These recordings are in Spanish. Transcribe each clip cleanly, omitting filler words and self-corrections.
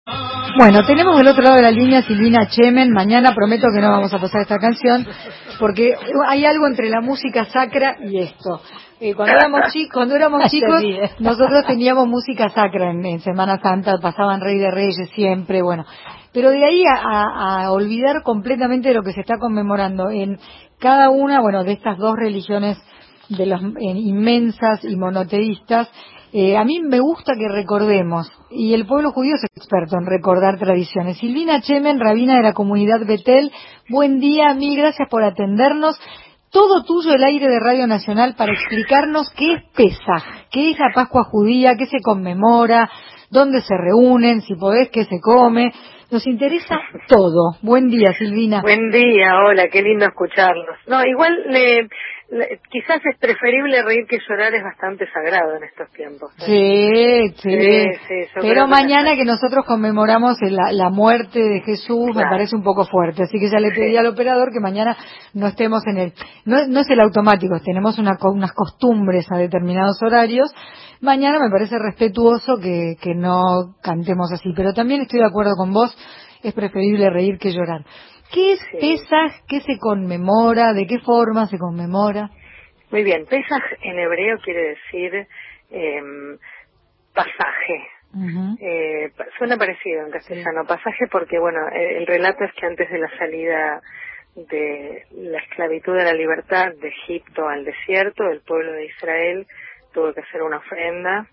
Bueno, tenemos del otro lado de la línea Silvina Chemen. Mañana prometo que no vamos a pasar esta canción, porque hay algo entre la música sacra y esto. Cuando éramos chicos, nosotros teníamos música sacra en Semana Santa, pasaban Rey de Reyes siempre, bueno. Pero de ahí a olvidar completamente lo que se está conmemorando en cada una, bueno, de estas dos religiones de las inmensas y monoteístas. A mí me gusta que recordemos, y el pueblo judío es experto en recordar tradiciones. Silvina Chemen, rabina de la comunidad Betel, buen día, mil gracias por atendernos. Todo tuyo el aire de Radio Nacional para explicarnos qué es Pesaj, qué es la Pascua judía, qué se conmemora, dónde se reúnen, si podés, qué se come. Nos interesa todo. Buen día, Silvina. Buen día, hola, qué lindo escucharlos. No, igual quizás es preferible reír que llorar, es bastante sagrado en estos tiempos. Sí. Sí, pero mañana que nosotros conmemoramos la muerte de Jesús, claro, me parece un poco fuerte, así que ya le pedí al operador que mañana no estemos en el... No es el automático, tenemos unas costumbres a determinados horarios. Mañana me parece respetuoso que no cantemos así, pero también estoy de acuerdo con vos, es preferible reír que llorar. ¿Qué es Pesaj? ¿Qué se conmemora? ¿De qué forma se conmemora? Muy bien, Pesaj en hebreo quiere decir pasaje. Uh-huh. Suena parecido en castellano, pasaje, porque bueno, el relato es que antes de la salida de la esclavitud a la libertad de Egipto al desierto, el pueblo de Israel tuvo que hacer una ofrenda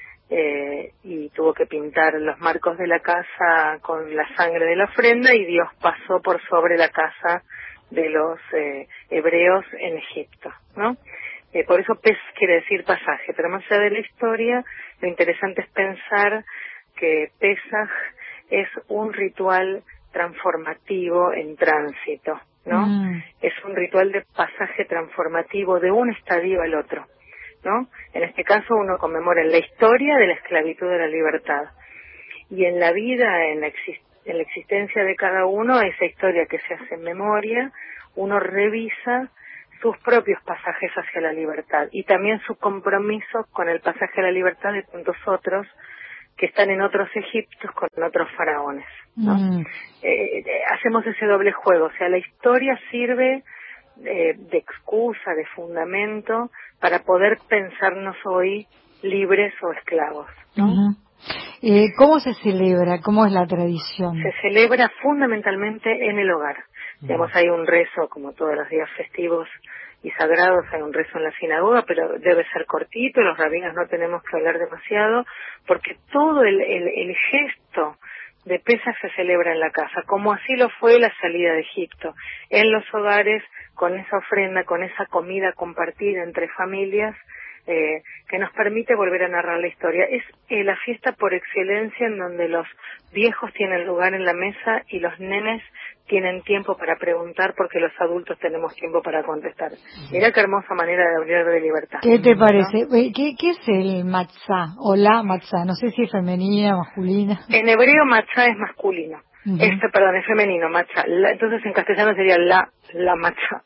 y tuvo que pintar los marcos de la casa con la sangre de la ofrenda, y Dios pasó por sobre la casa de los hebreos en Egipto, ¿no? Por eso Pes quiere decir pasaje, pero más allá de la historia, lo interesante es pensar que Pesaj es un ritual transformativo en tránsito, ¿no? Es un ritual de pasaje transformativo de un estadio al otro, ¿no? En este caso uno conmemora la historia de la esclavitud a la libertad, y en la vida, en la existencia de cada uno, esa historia que se hace en memoria, uno revisa sus propios pasajes hacia la libertad y también su compromiso con el pasaje a la libertad de tantos otros que están en otros Egiptos con otros faraones, ¿no? Hacemos ese doble juego, o sea, la historia sirve de excusa, de fundamento para poder pensarnos hoy libres o esclavos, ¿no? Uh-huh. ¿Cómo se celebra? ¿Cómo es la tradición? Se celebra fundamentalmente en el hogar. Digamos, hay un rezo, como todos los días festivos y sagrados, hay un rezo en la sinagoga, pero debe ser cortito, los rabinos no tenemos que hablar demasiado, porque todo el gesto de Pesaj se celebra en la casa, como así lo fue la salida de Egipto, en los hogares, con esa ofrenda, con esa comida compartida entre familias, que nos permite volver a narrar la historia. Es la fiesta por excelencia en donde los viejos tienen lugar en la mesa y los nenes tienen tiempo para preguntar, porque los adultos tenemos tiempo para contestar. Mira qué hermosa manera de hablar de libertad. ¿Qué te parece? ¿No? ¿Qué es el matzá o la matzá? No sé si es femenina, masculina. En hebreo matzá es masculino. Uh-huh. Es femenino, matzá. Entonces en castellano sería la matzá.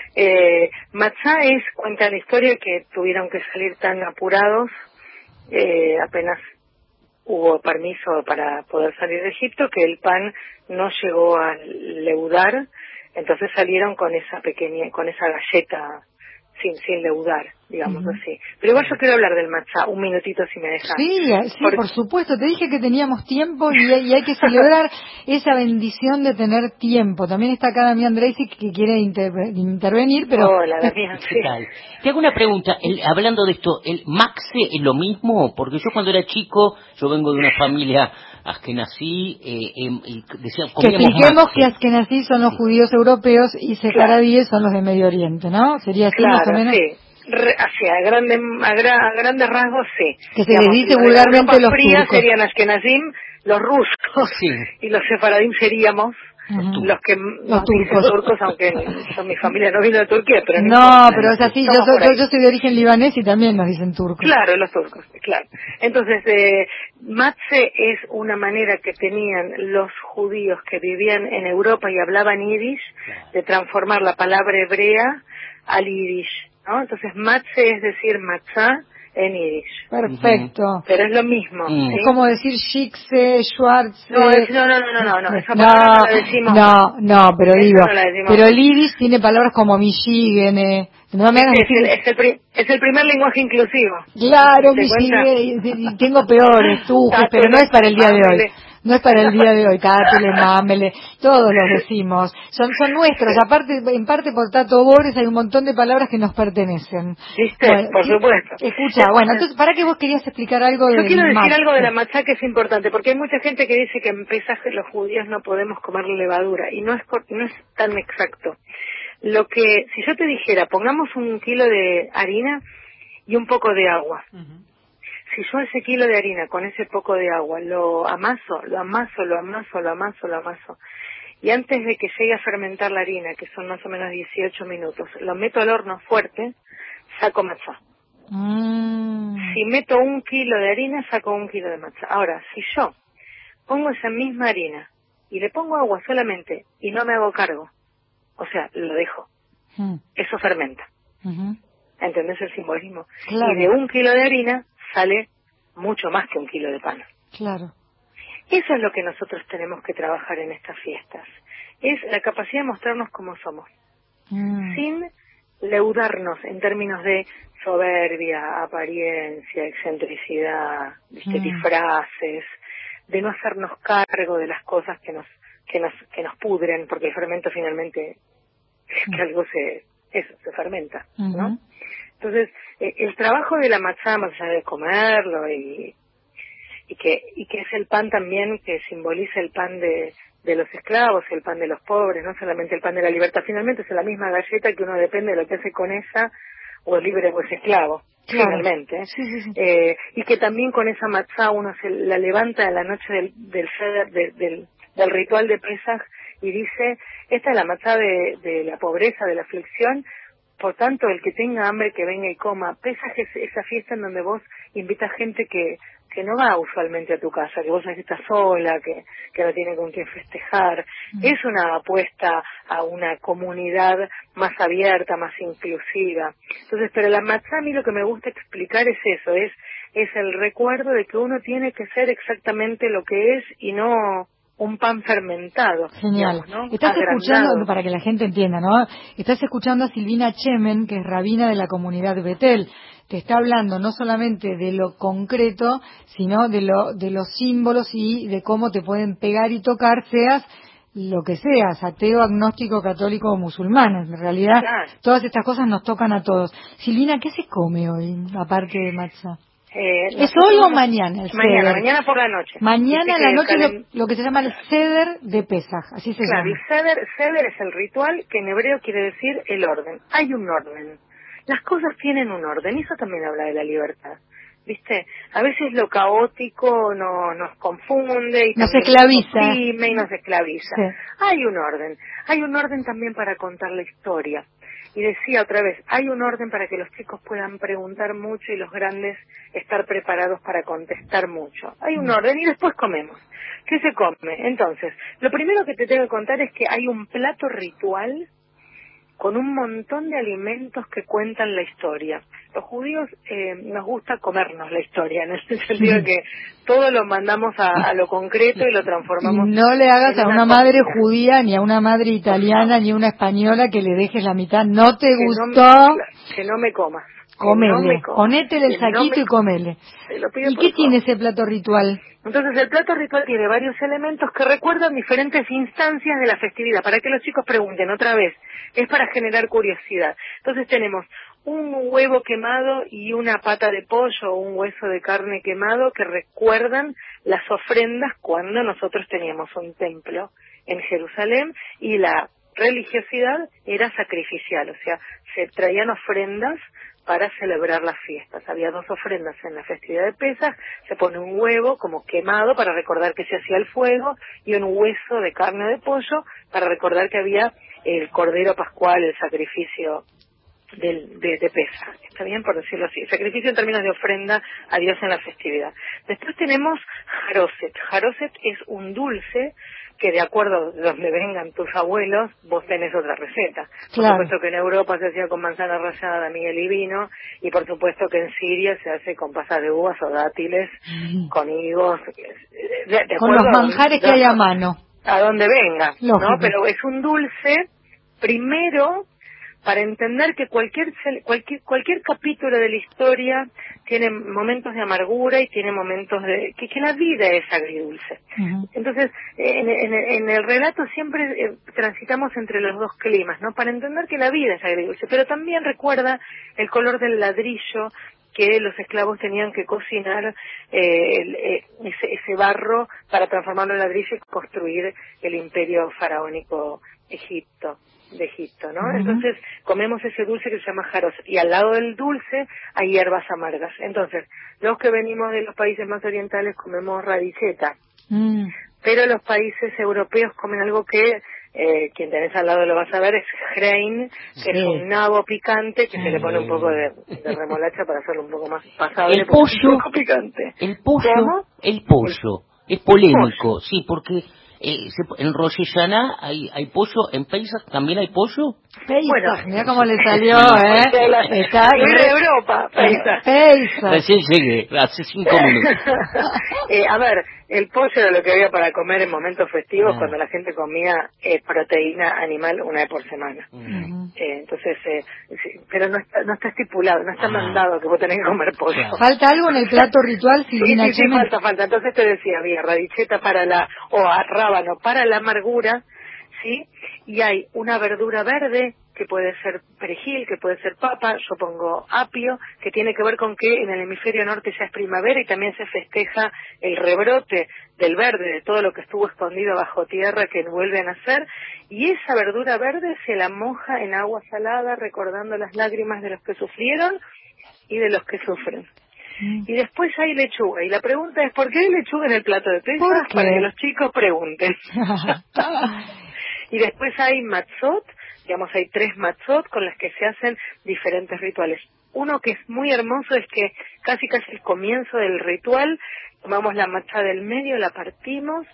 Matzá cuenta la historia que tuvieron que salir tan apurados, apenas hubo permiso para poder salir de Egipto, que el pan no llegó a leudar, entonces salieron con esa galleta sin leudar, digamos así. Pero igual yo quiero hablar del matzá, un minutito si me dejas. Sí, por supuesto, te dije que teníamos tiempo y hay que celebrar esa bendición de tener tiempo. También está acá Damián Dreisig que quiere intervenir, pero... Hola, Damián, sí. ¿Qué tal? Te hago una pregunta, hablando de esto, ¿el maxe es lo mismo? Porque yo cuando era chico, yo vengo de una familia askenazí, que expliquemos que askenazí son los judíos europeos y sefaradíes son los de Medio Oriente, ¿no? ¿Sería así más o menos? Sí. Así, a grandes rasgos, sí. Que se les dice vulgarmente los turcos. Serían askenazim, los rusos, sí. Y los sefaradim seríamos los que nos dicen turcos, aunque mi familia no vino de Turquía, pero pero es así, yo soy de origen libanés y también nos dicen turcos. Claro, los turcos, claro. Entonces, matze es una manera que tenían los judíos que vivían en Europa y hablaban yiddish de transformar la palabra hebrea al yiddish, ¿no? Entonces, matze es decir matzá en yiddish. Perfecto. Pero es lo mismo. ¿sí? Es como decir Schickse, Schwarz. No, esa palabra no la decimos. No, pero digo, no la decimos. pero el yiddish tiene palabras como Michigan, no me hagas decir... es el primer lenguaje inclusivo. Claro, Michigan, tengo peores, tujes, pero no es para el día de hoy. No es para el día de hoy, Tátele, Mámele, todos los decimos. Son nuestros, aparte, en parte por Tato Bores hay un montón de palabras que nos pertenecen. ¿Viste? Bueno, por supuesto. Escucha, bueno, entonces, ¿para qué vos querías explicar algo de Yo quiero decir algo de la matzá que es importante, porque hay mucha gente que dice que en Pesaj los judíos no podemos comer levadura, y no es tan exacto. Si yo te dijera, pongamos 1 kilo de harina y un poco de agua. Si yo ese kilo de harina con ese poco de agua lo amaso, y antes de que llegue a fermentar la harina, que son más o menos 18 minutos, lo meto al horno fuerte, saco matzá. Si meto 1 kilo de harina, saco 1 kilo de matzá. Ahora, si yo pongo esa misma harina y le pongo agua solamente y no me hago cargo, o sea, lo dejo, eso fermenta. ¿Entendés el simbolismo? Claro. Y de 1 kilo de harina sale mucho más que 1 kilo de pan. Claro. Eso es lo que nosotros tenemos que trabajar en estas fiestas. Es la capacidad de mostrarnos como somos. Sin leudarnos en términos de soberbia, apariencia, excentricidad, disfraces, de no hacernos cargo de las cosas que nos pudren, porque el fermento finalmente es que algo se fermenta, ¿no? Entonces, el trabajo de la matzá, más allá de comerlo y que es el pan también que simboliza el pan de los esclavos, el pan de los pobres, no solamente el pan de la libertad, finalmente es la misma galleta que uno depende de lo que hace con esa, o es libre o es esclavo, finalmente. Sí. Y que también con esa matzá uno se la levanta en la noche del ritual de Pesaj y dice, esta es la matzá de la pobreza, de la aflicción. Por tanto, el que tenga hambre, que venga y coma. Pesaj es esa fiesta en donde vos invitas gente que no va usualmente a tu casa, que vos sabés que estás sola, que no tiene con quién festejar. Es una apuesta a una comunidad más abierta, más inclusiva. Entonces, pero la matzá, a mí lo que me gusta explicar es eso, es el recuerdo de que uno tiene que ser exactamente lo que es y no un pan fermentado. Genial. Digamos, ¿no? Estás Agrandado. escuchando, para que la gente entienda, ¿no? Estás escuchando a Silvina Chemen, que es rabina de la comunidad Betel. Te está hablando no solamente de lo concreto, sino de los símbolos y de cómo te pueden pegar y tocar, seas lo que seas, ateo, agnóstico, católico o musulmán. En realidad, Claro. Todas estas cosas nos tocan a todos. Silvina, ¿qué se come hoy, aparte de matzá? ¿Es hoy o mañana? Mañana por la noche. Mañana a la noche lo que se llama el Seder de Pesaj, así se llama. Claro, el Seder es el ritual que en hebreo quiere decir el orden. Hay un orden. Las cosas tienen un orden, y eso también habla de la libertad. ¿Viste? A veces lo caótico nos confunde y nos esclaviza. Y nos esclaviza. Sí. Hay un orden también para contar la historia. Y decía otra vez, hay un orden para que los chicos puedan preguntar mucho y los grandes estar preparados para contestar mucho. Hay un orden y después comemos. ¿Qué se come? Entonces, lo primero que te tengo que contar es que hay un plato ritual con un montón de alimentos que cuentan la historia. Los judíos nos gusta comernos la historia, en el sentido que todo lo mandamos a lo concreto y lo transformamos. Y no le hagas a una madre judía, ni a una madre italiana, ni a una española que le dejes la mitad. ¿No te gustó? Que no me comas. Comele, ponétele el saquito y comele. ¿Y qué tiene ese plato ritual? Entonces el plato ritual tiene varios elementos que recuerdan diferentes instancias de la festividad, para que los chicos pregunten otra vez, es para generar curiosidad. Entonces tenemos un huevo quemado y una pata de pollo o un hueso de carne quemado que recuerdan las ofrendas cuando nosotros teníamos un templo en Jerusalén y la religiosidad era sacrificial, o sea, se traían ofrendas para celebrar las fiestas. Había 2 ofrendas en la festividad de Pesaj, se pone un huevo como quemado para recordar que se hacía el fuego y un hueso de carne de pollo para recordar que había el cordero pascual, el sacrificio de Pesaj, está bien por decirlo así, sacrificio en términos de ofrenda a Dios en la festividad. Después tenemos Haroset. Haroset es un dulce que, de acuerdo de donde vengan tus abuelos, vos tenés otra receta. Por supuesto que en Europa se hacía con manzana rallada, miel y vino, y por supuesto que en Siria se hace con pasas de uvas o dátiles, con higos, de con los manjares que hay a mano. A donde venga, lógico, ¿no? Pero es un dulce, primero, para entender que cualquier capítulo de la historia tiene momentos de amargura y tiene momentos de que la vida es agridulce. Uh-huh. Entonces, en el relato siempre transitamos entre los dos climas, ¿no? Para entender que la vida es agridulce, pero también recuerda el color del ladrillo que los esclavos tenían que cocinar ese barro para transformarlo en ladrillo y construir el imperio faraónico de Egipto, ¿no? Uh-huh. Entonces comemos ese dulce que se llama jaros, y al lado del dulce hay hierbas amargas. Entonces, los que venimos de los países más orientales comemos radiceta, pero los países europeos comen algo que quien tenés al lado lo vas a ver, es Grein, que es un nabo picante que se le pone un poco de remolacha para hacerlo un poco más pasable. El pollo, es un poco picante. El pollo es polémico, sí, porque en Rosh Hashanah hay pollo, en Pesach también hay pollo. Bueno, mira cómo le salió, Está de Europa, Pesach. Recién llegué, hace 5 minutos. A ver, el pollo era lo que había para comer en momentos festivos, cuando la gente comía proteína animal una vez por semana. Entonces, pero no está estipulado, no está mandado que vos tenés que comer pollo. ¿Falta algo en el plato ritual? Sí, falta. Entonces te decía, había radicheta o rábano para la amargura, ¿sí? Y hay una verdura verde, que puede ser perejil, que puede ser papa, yo pongo apio, que tiene que ver con que en el hemisferio norte ya es primavera y también se festeja el rebrote del verde, de todo lo que estuvo escondido bajo tierra que vuelve a nacer, y esa verdura verde se la moja en agua salada, recordando las lágrimas de los que sufrieron y de los que sufren. Y después hay lechuga, y la pregunta es, ¿por qué hay lechuga en el plato de Pesach? Para que los chicos pregunten. Y después hay matzot, digamos, hay 3 matzot con las que se hacen diferentes rituales. Uno que es muy hermoso es que casi el comienzo del ritual, tomamos la matzá del medio, la partimos,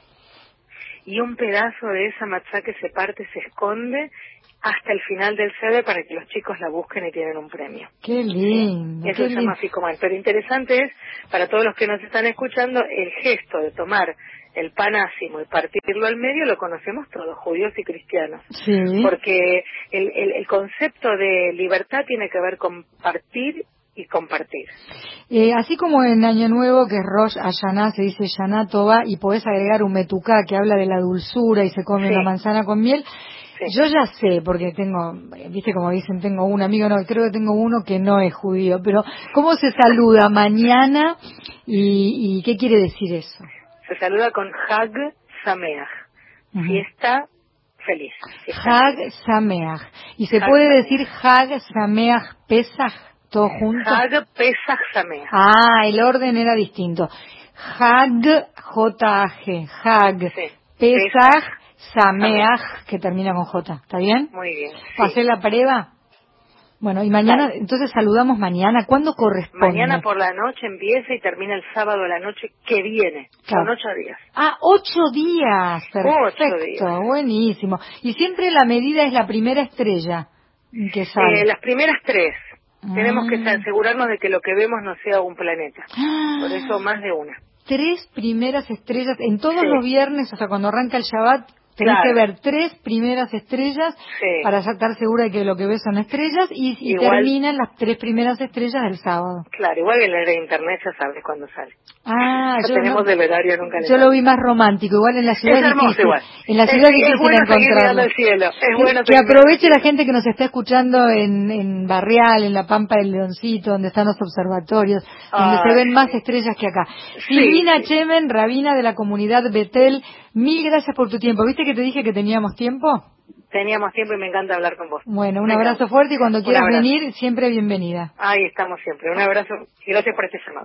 y un pedazo de esa matzá que se parte se esconde hasta el final del seder para que los chicos la busquen y tienen un premio. ¡Qué lindo! Eso se llama ficomán. Pero interesante es, para todos los que nos están escuchando, el gesto de tomar el pan ácimo y partirlo al medio lo conocemos todos, judíos y cristianos. Sí. Porque el concepto de libertad tiene que ver con partir y compartir. Así como en Año Nuevo, que es Rosh Hashanah, se dice Shana Tova, y podés agregar un metuká que habla de la dulzura y se come una manzana con miel. Sí. Yo ya sé, porque viste como dicen, tengo un amigo, creo que tengo uno que no es judío, pero ¿cómo se saluda mañana y qué quiere decir eso? Se saluda con Hag Sameach, fiesta feliz. Hag Sameach. ¿Y se puede decir Hag Sameach Pesach, todo junto? Hag Pesach Sameach. Ah, el orden era distinto. Hag, J-A-G, Hag, Pesach, Sameach, que termina con J, ¿está bien? Muy bien. ¿Pasé la prueba? Bueno, y mañana, entonces saludamos mañana. ¿Cuándo corresponde? Mañana por la noche empieza y termina el sábado a la noche que viene. Son 8 días. Ah, 8 días. Perfecto, 8 días. Buenísimo. Y siempre la medida es la primera estrella que sale. Las primeras 3. Tenemos que asegurarnos de que lo que vemos no sea un planeta. Por eso más de una. 3 primeras estrellas en todos los viernes, o sea, cuando arranca el Shabbat. Tenés que ver 3 primeras estrellas para estar segura de que lo que ves son estrellas y terminan las 3 primeras estrellas del sábado. Claro, igual en el internet ya sabes cuándo sale. Yo tenemos el horario en un calendario. Yo lo vi más romántico, igual en la ciudad es hermoso igual. En la ciudad es bueno encontrarlo. El cielo. Es bueno que aproveche la gente que nos está escuchando en Barrial, en la Pampa del Leoncito, donde están los observatorios, donde se ven más estrellas que acá. Silvina Chemen, rabina de la comunidad Betel, mil gracias por tu tiempo. ¿Viste que te dije que teníamos tiempo? Teníamos tiempo y me encanta hablar con vos. Bueno, un abrazo fuerte y cuando quieras venir, siempre bienvenida. Ahí estamos siempre. Un abrazo y gracias por este llamado.